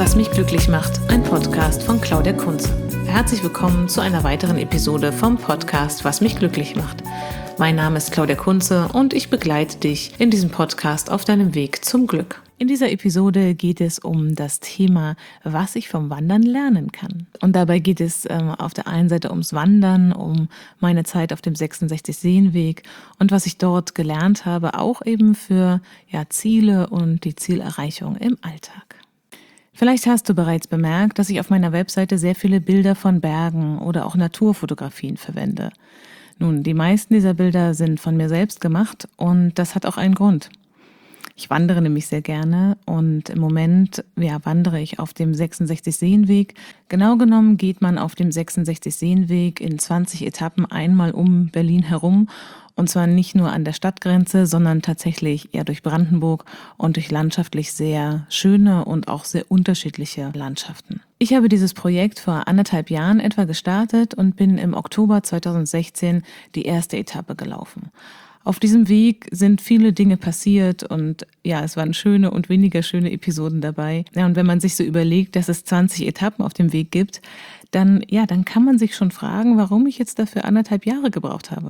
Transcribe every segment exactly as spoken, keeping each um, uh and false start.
Was mich glücklich macht, ein Podcast von Claudia Kunze. Herzlich willkommen zu einer weiteren Episode vom Podcast Was mich glücklich macht. Mein Name ist Claudia Kunze und ich begleite dich in diesem Podcast auf deinem Weg zum Glück. In dieser Episode geht es um das Thema, was ich vom Wandern lernen kann. Und dabei geht es ähm, auf der einen Seite ums Wandern, um meine Zeit auf dem sechsundsechzig-Seenweg und was ich dort gelernt habe, auch eben für ja, Ziele und die Zielerreichung im Alltag. Vielleicht hast du bereits bemerkt, dass ich auf meiner Webseite sehr viele Bilder von Bergen oder auch Naturfotografien verwende. Nun, die meisten dieser Bilder sind von mir selbst gemacht und das hat auch einen Grund. Ich wandere nämlich sehr gerne und im Moment ja, wandere ich auf dem sechsundsechzig-Seenweg. Genau genommen geht man auf dem sechsundsechzig-Seenweg in zwanzig Etappen einmal um Berlin herum. Und zwar nicht nur an der Stadtgrenze, sondern tatsächlich eher durch Brandenburg und durch landschaftlich sehr schöne und auch sehr unterschiedliche Landschaften. Ich habe dieses Projekt vor anderthalb Jahren etwa gestartet und bin im Oktober zweitausendsechzehn die erste Etappe gelaufen. Auf diesem Weg sind viele Dinge passiert und ja, es waren schöne und weniger schöne Episoden dabei. Ja, und wenn man sich so überlegt, dass es zwanzig Etappen auf dem Weg gibt, dann, ja, dann kann man sich schon fragen, warum ich jetzt dafür anderthalb Jahre gebraucht habe.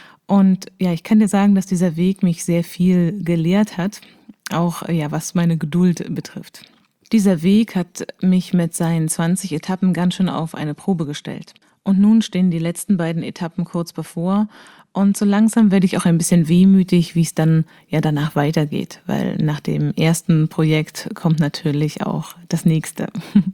Und ja, ich kann dir sagen, dass dieser Weg mich sehr viel gelehrt hat, auch ja, was meine Geduld betrifft. Dieser Weg hat mich mit seinen zwanzig Etappen ganz schön auf eine Probe gestellt. Und nun stehen die letzten beiden Etappen kurz bevor und so langsam werde ich auch ein bisschen wehmütig, wie es dann ja danach weitergeht, weil nach dem ersten Projekt kommt natürlich auch das nächste.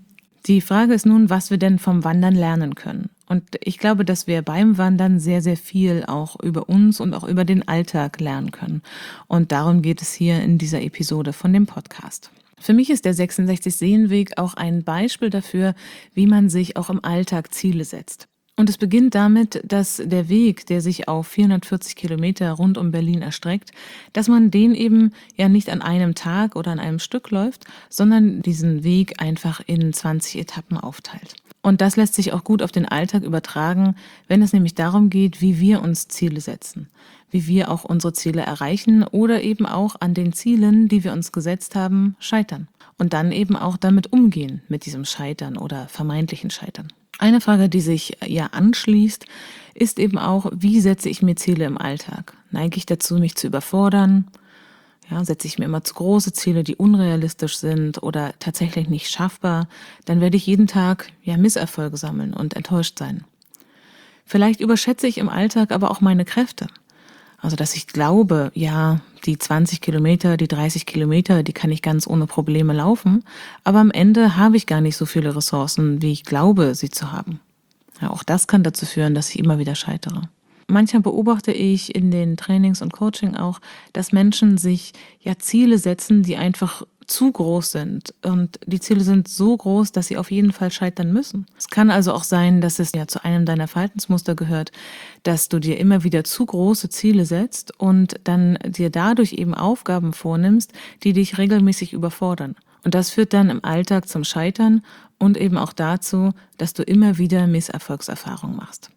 Die Frage ist nun, was wir denn vom Wandern lernen können. Und ich glaube, dass wir beim Wandern sehr, sehr viel auch über uns und auch über den Alltag lernen können. Und darum geht es hier in dieser Episode von dem Podcast. Für mich ist der sechsundsechzig-Seenweg auch ein Beispiel dafür, wie man sich auch im Alltag Ziele setzt. Und es beginnt damit, dass der Weg, der sich auf vierhundertvierzig Kilometer rund um Berlin erstreckt, dass man den eben ja nicht an einem Tag oder an einem Stück läuft, sondern diesen Weg einfach in zwanzig Etappen aufteilt. Und das lässt sich auch gut auf den Alltag übertragen, wenn es nämlich darum geht, wie wir uns Ziele setzen, wie wir auch unsere Ziele erreichen oder eben auch an den Zielen, die wir uns gesetzt haben, scheitern. Und dann eben auch damit umgehen, mit diesem Scheitern oder vermeintlichen Scheitern. Eine Frage, die sich ja anschließt, ist eben auch, wie setze ich mir Ziele im Alltag? Neige ich dazu, mich zu überfordern? Ja, setze ich mir immer zu große Ziele, die unrealistisch sind oder tatsächlich nicht schaffbar, dann werde ich jeden Tag ja Misserfolge sammeln und enttäuscht sein. Vielleicht überschätze ich im Alltag aber auch meine Kräfte. Also, dass ich glaube, ja, die zwanzig Kilometer, die dreißig Kilometer, die kann ich ganz ohne Probleme laufen, aber am Ende habe ich gar nicht so viele Ressourcen, wie ich glaube, sie zu haben. Ja, auch das kann dazu führen, dass ich immer wieder scheitere. Manchmal beobachte ich in den Trainings und Coaching auch, dass Menschen sich ja Ziele setzen, die einfach zu groß sind. Und die Ziele sind so groß, dass sie auf jeden Fall scheitern müssen. Es kann also auch sein, dass es ja zu einem deiner Verhaltensmuster gehört, dass du dir immer wieder zu große Ziele setzt und dann dir dadurch eben Aufgaben vornimmst, die dich regelmäßig überfordern. Und das führt dann im Alltag zum Scheitern und eben auch dazu, dass du immer wieder Misserfolgserfahrungen machst.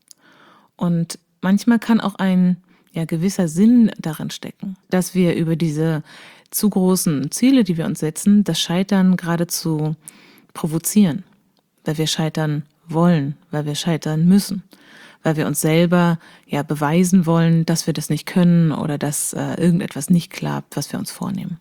Und manchmal kann auch ein ja, gewisser Sinn darin stecken, dass wir über diese zu großen Ziele, die wir uns setzen, das Scheitern geradezu provozieren, weil wir scheitern wollen, weil wir scheitern müssen, weil wir uns selber ja beweisen wollen, dass wir das nicht können oder dass äh, irgendetwas nicht klappt, was wir uns vornehmen.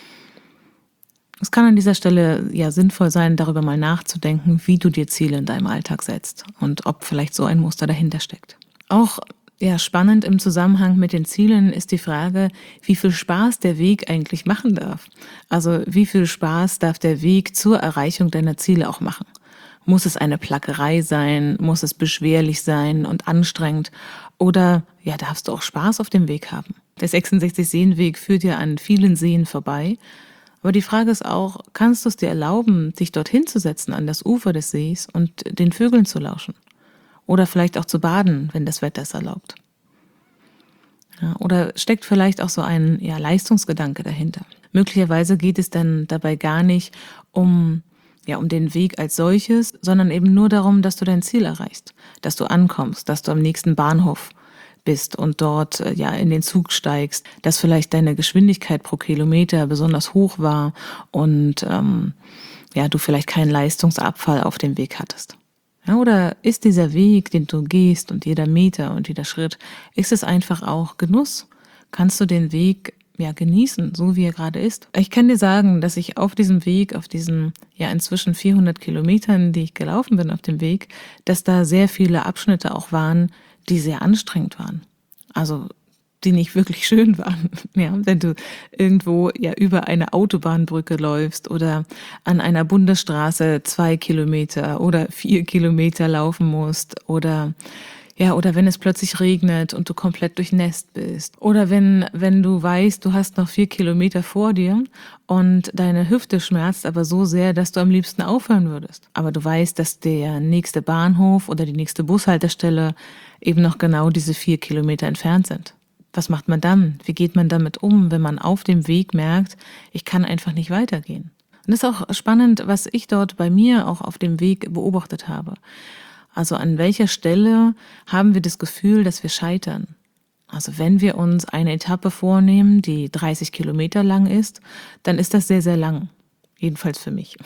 Es kann an dieser Stelle ja sinnvoll sein, darüber mal nachzudenken, wie du dir Ziele in deinem Alltag setzt und ob vielleicht so ein Muster dahinter steckt. Auch ja, spannend im Zusammenhang mit den Zielen ist die Frage, wie viel Spaß der Weg eigentlich machen darf. Also wie viel Spaß darf der Weg zur Erreichung deiner Ziele auch machen? Muss es eine Plackerei sein? Muss es beschwerlich sein und anstrengend? Oder ja, darfst du auch Spaß auf dem Weg haben? Der sechsundsechzig-Seenweg führt ja an vielen Seen vorbei. Aber die Frage ist auch, kannst du es dir erlauben, dich dorthin zu setzen an das Ufer des Sees und den Vögeln zu lauschen? Oder vielleicht auch zu baden, wenn das Wetter es erlaubt. Ja, oder steckt vielleicht auch so ein ja, Leistungsgedanke dahinter. Möglicherweise geht es dann dabei gar nicht um, ja, um den Weg als solches, sondern eben nur darum, dass du dein Ziel erreichst, dass du ankommst, dass du am nächsten Bahnhof bist und dort äh, ja in den Zug steigst, dass vielleicht deine Geschwindigkeit pro Kilometer besonders hoch war und ähm, ja, du vielleicht keinen Leistungsabfall auf dem Weg hattest? Ja, oder ist dieser Weg, den du gehst und jeder Meter und jeder Schritt, ist es einfach auch Genuss? Kannst du den Weg ja genießen, so wie er gerade ist? Ich kann dir sagen, dass ich auf diesem Weg, auf diesen ja inzwischen vierhundert Kilometern, die ich gelaufen bin auf dem Weg, dass da sehr viele Abschnitte auch waren, die sehr anstrengend waren. Also die nicht wirklich schön waren. Ja, wenn du irgendwo ja über eine Autobahnbrücke läufst oder an einer Bundesstraße zwei Kilometer oder vier Kilometer laufen musst oder ja, oder wenn es plötzlich regnet und du komplett durchnässt bist. Oder wenn, wenn du weißt, du hast noch vier Kilometer vor dir und deine Hüfte schmerzt aber so sehr, dass du am liebsten aufhören würdest. Aber du weißt, dass der nächste Bahnhof oder die nächste Bushaltestelle eben noch genau diese vier Kilometer entfernt sind. Was macht man dann? Wie geht man damit um, wenn man auf dem Weg merkt, ich kann einfach nicht weitergehen? Und das ist auch spannend, was ich dort bei mir auch auf dem Weg beobachtet habe. Also an welcher Stelle haben wir das Gefühl, dass wir scheitern? Also wenn wir uns eine Etappe vornehmen, die dreißig Kilometer lang ist, dann ist das sehr, sehr lang. Jedenfalls für mich.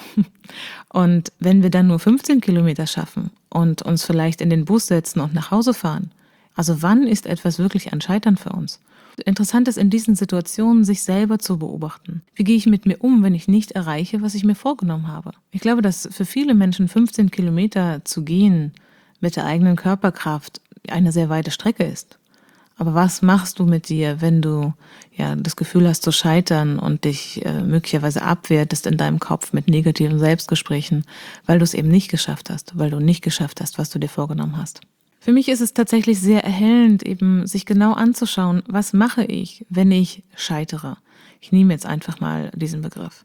Und wenn wir dann nur fünfzehn Kilometer schaffen und uns vielleicht in den Bus setzen und nach Hause fahren, also wann ist etwas wirklich ein Scheitern für uns? Interessant ist in diesen Situationen, sich selber zu beobachten. Wie gehe ich mit mir um, wenn ich nicht erreiche, was ich mir vorgenommen habe? Ich glaube, dass für viele Menschen fünfzehn Kilometer zu gehen mit der eigenen Körperkraft eine sehr weite Strecke ist. Aber was machst du mit dir, wenn du ja das Gefühl hast zu scheitern und dich äh, möglicherweise abwertest in deinem Kopf mit negativen Selbstgesprächen, weil du es eben nicht geschafft hast, weil du nicht geschafft hast, was du dir vorgenommen hast? Für mich ist es tatsächlich sehr erhellend, eben sich genau anzuschauen, was mache ich, wenn ich scheitere. Ich nehme jetzt einfach mal diesen Begriff.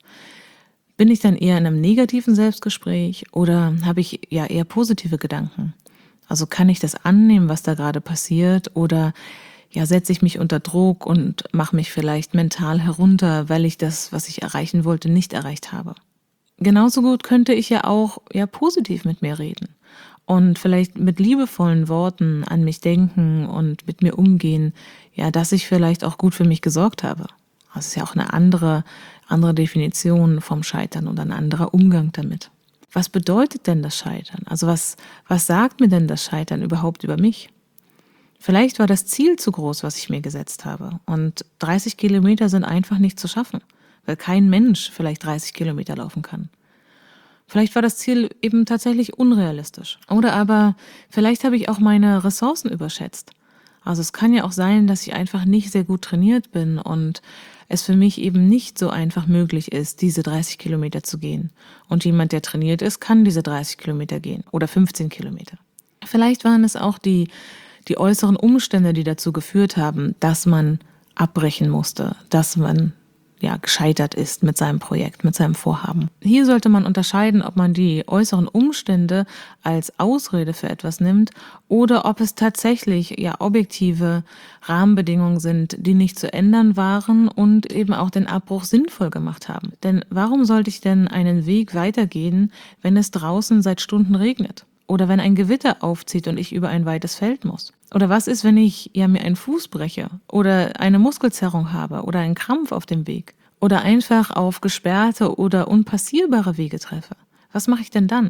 Bin ich dann eher in einem negativen Selbstgespräch oder habe ich ja eher positive Gedanken? Also kann ich das annehmen, was da gerade passiert, oder ja, setze ich mich unter Druck und mache mich vielleicht mental herunter, weil ich das, was ich erreichen wollte, nicht erreicht habe? Genauso gut könnte ich ja auch ja positiv mit mir reden und vielleicht mit liebevollen Worten an mich denken und mit mir umgehen, ja, dass ich vielleicht auch gut für mich gesorgt habe. Das ist ja auch eine andere, andere Definition vom Scheitern und ein anderer Umgang damit. Was bedeutet denn das Scheitern? Also was, was sagt mir denn das Scheitern überhaupt über mich? Vielleicht war das Ziel zu groß, was ich mir gesetzt habe, und dreißig Kilometer sind einfach nicht zu schaffen, weil kein Mensch vielleicht dreißig Kilometer laufen kann. Vielleicht war das Ziel eben tatsächlich unrealistisch. Oder aber vielleicht habe ich auch meine Ressourcen überschätzt. Also es kann ja auch sein, dass ich einfach nicht sehr gut trainiert bin und es für mich eben nicht so einfach möglich ist, diese dreißig Kilometer zu gehen. Und jemand, der trainiert ist, kann diese dreißig Kilometer gehen oder fünfzehn Kilometer. Vielleicht waren es auch die, die äußeren Umstände, die dazu geführt haben, dass man abbrechen musste, dass man ja gescheitert ist mit seinem Projekt, mit seinem Vorhaben. Hier sollte man unterscheiden, ob man die äußeren Umstände als Ausrede für etwas nimmt oder ob es tatsächlich ja objektive Rahmenbedingungen sind, die nicht zu ändern waren und eben auch den Abbruch sinnvoll gemacht haben. Denn warum sollte ich denn einen Weg weitergehen, wenn es draußen seit Stunden regnet? Oder wenn ein Gewitter aufzieht und ich über ein weites Feld muss? Oder was ist, wenn ich ja mir einen Fuß breche oder eine Muskelzerrung habe oder einen Krampf auf dem Weg oder einfach auf gesperrte oder unpassierbare Wege treffe? Was mache ich denn dann?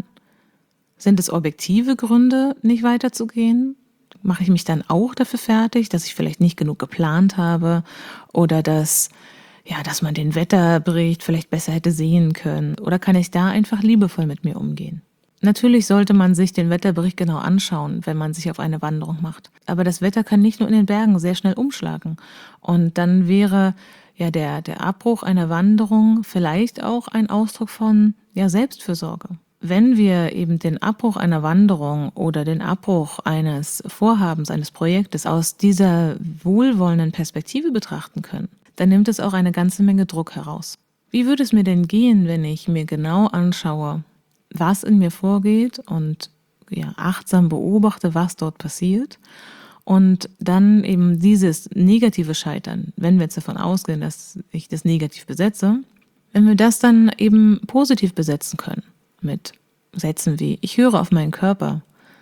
Sind es objektive Gründe, nicht weiterzugehen? Mache ich mich dann auch dafür fertig, dass ich vielleicht nicht genug geplant habe oder dass, ja, dass man den Wetterbericht vielleicht besser hätte sehen können? Oder kann ich da einfach liebevoll mit mir umgehen? Natürlich sollte man sich den Wetterbericht genau anschauen, wenn man sich auf eine Wanderung macht. Aber das Wetter kann nicht nur in den Bergen sehr schnell umschlagen. Und dann wäre ja der, der Abbruch einer Wanderung vielleicht auch ein Ausdruck von ja, Selbstfürsorge. Wenn wir eben den Abbruch einer Wanderung oder den Abbruch eines Vorhabens, eines Projektes aus dieser wohlwollenden Perspektive betrachten können, dann nimmt es auch eine ganze Menge Druck heraus. Wie würde es mir denn gehen, wenn ich mir genau anschaue, was in mir vorgeht und ja, achtsam beobachte, was dort passiert, und dann eben dieses negative Scheitern, wenn wir jetzt davon ausgehen, dass ich das negativ besetze, wenn wir das dann eben positiv besetzen können mit Sätzen wie ich höre auf meinen Körper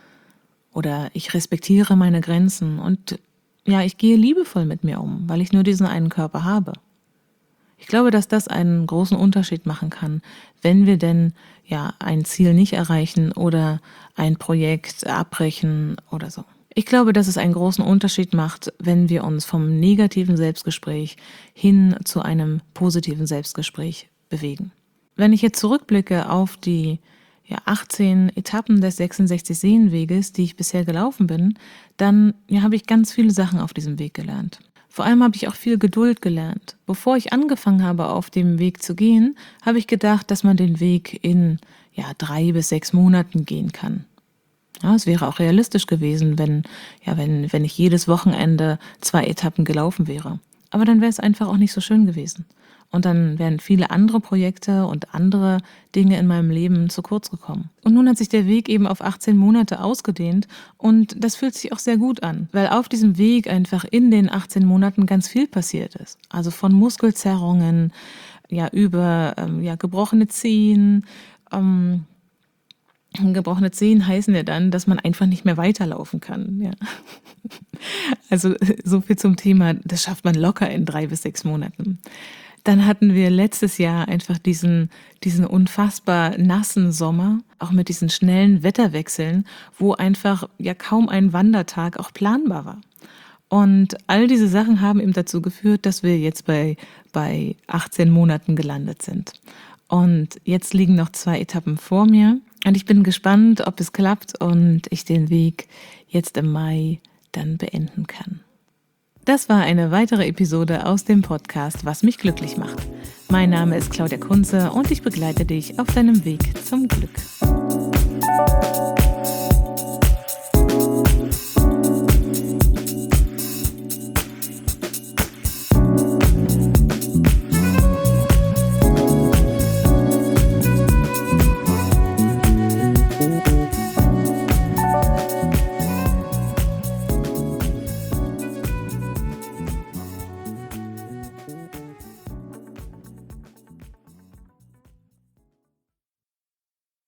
oder ich respektiere meine Grenzen und ja, ich gehe liebevoll mit mir um, weil ich nur diesen einen Körper habe. Ich glaube, dass das einen großen Unterschied machen kann, wenn wir denn ja ein Ziel nicht erreichen oder ein Projekt abbrechen oder so. Ich glaube, dass es einen großen Unterschied macht, wenn wir uns vom negativen Selbstgespräch hin zu einem positiven Selbstgespräch bewegen. Wenn ich jetzt zurückblicke auf die ja, achtzehn Etappen des sechsundsechzig Seenweges, die ich bisher gelaufen bin, dann ja, habe ich ganz viele Sachen auf diesem Weg gelernt. Vor allem habe ich auch viel Geduld gelernt. Bevor ich angefangen habe, auf dem Weg zu gehen, habe ich gedacht, dass man den Weg in ja, drei bis sechs Monaten gehen kann. Ja, es wäre auch realistisch gewesen, wenn, ja, wenn, wenn ich jedes Wochenende zwei Etappen gelaufen wäre. Aber dann wäre es einfach auch nicht so schön gewesen. Und dann wären viele andere Projekte und andere Dinge in meinem Leben zu kurz gekommen. Und nun hat sich der Weg eben auf achtzehn Monate ausgedehnt und das fühlt sich auch sehr gut an, weil auf diesem Weg einfach in den achtzehn Monaten ganz viel passiert ist. Also von Muskelzerrungen, ja, über ähm, ja, gebrochene Zehen. Ähm, gebrochene Zehen heißen ja dann, dass man einfach nicht mehr weiterlaufen kann. Ja. Also so viel zum Thema, das schafft man locker in drei bis sechs Monaten. Dann hatten wir letztes Jahr einfach diesen, diesen unfassbar nassen Sommer, auch mit diesen schnellen Wetterwechseln, wo einfach ja kaum ein Wandertag auch planbar war. Und all diese Sachen haben eben dazu geführt, dass wir jetzt bei, bei achtzehn Monaten gelandet sind. Und jetzt liegen noch zwei Etappen vor mir. Und ich bin gespannt, ob es klappt und ich den Weg jetzt im Mai dann beenden kann. Das war eine weitere Episode aus dem Podcast Was mich glücklich macht. Mein Name ist Claudia Kunze und ich begleite dich auf deinem Weg zum Glück.